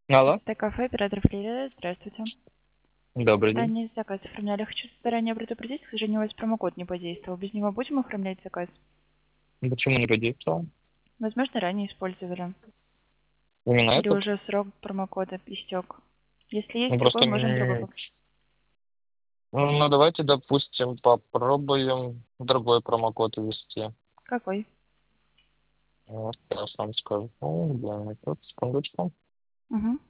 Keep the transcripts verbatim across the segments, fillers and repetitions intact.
Алло, Т-кафе, оператор Флиля, здравствуйте. добрый день. Ранее заказ оформляли. Хочу заранее предупредить, к сожалению, у вас промокод не подействовал. Без него будем оформлять заказ? Почему не подействовал? Возможно, ранее использовали. Именно Или этот? уже срок промокода истек. Если Ну есть такой, просто, можем другой. м, поп- ну давайте, допустим, попробуем другой промокод ввести. Какой? Вот, сейчас вам скажу. О, да, тут, секундочку. Угу.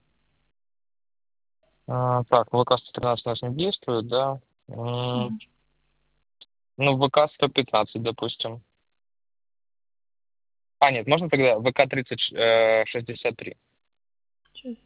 А, так, вэ ка сто тринадцать у нас не действует, да? М, Угу. Ну, вэ ка сто пятнадцать, допустим. А, нет, можно тогда вэ ка тридцать шестьдесят три. Сейчас.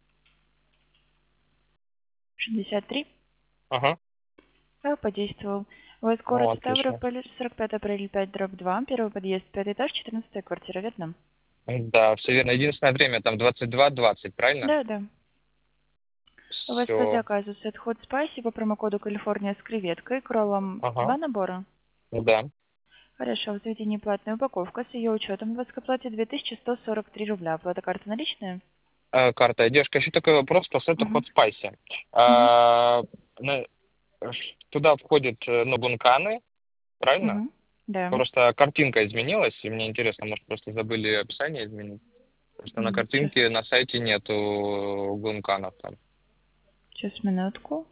шестьдесят три. Ага, А, подействовал. У вас о, город отлично. Ставрополь, сорок пять апреля пять, дробь два, первый подъезд, пятый этаж, четырнадцатая квартира, верно? Да, все верно. Единственное время там двадцать два двадцать, правильно? Да, да. У вас по Все. заказу сет хот спайси по промокоду Калифорния с креветкой, кроллом Ага, два набора. да. Хорошо, в заведении платная упаковка. С ее учетом у вас к оплате две тысячи сто сорок три рубля. Оплата карты наличная? Э, карта. Девушка, еще такой вопрос по сету Угу. Hot Spice. Угу. А, на- ш- Туда входят э, ну, гунканы, правильно? Угу. Да. Просто картинка изменилась, и мне интересно, может, просто забыли описание изменить. Потому что на М, Сейчас, картинке на сайте нету гунканов там. сейчас, минутку.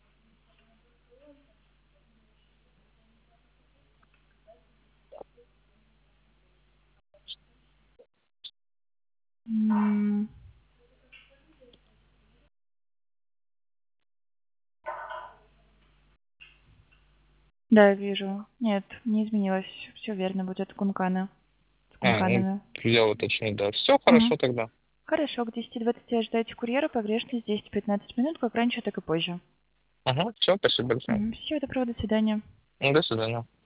М, Да, вижу. Нет, не изменилось. Все верно, будет кункана. С А, ну, кунканами. я уточню, да. Все Угу. хорошо тогда. Хорошо, к десяти двадцати ожидайте курьера. Погрешность десять-пятнадцать минут, как раньше, так и позже. Ага, все, спасибо большое. Угу. Всего доброго, до свидания. До свидания.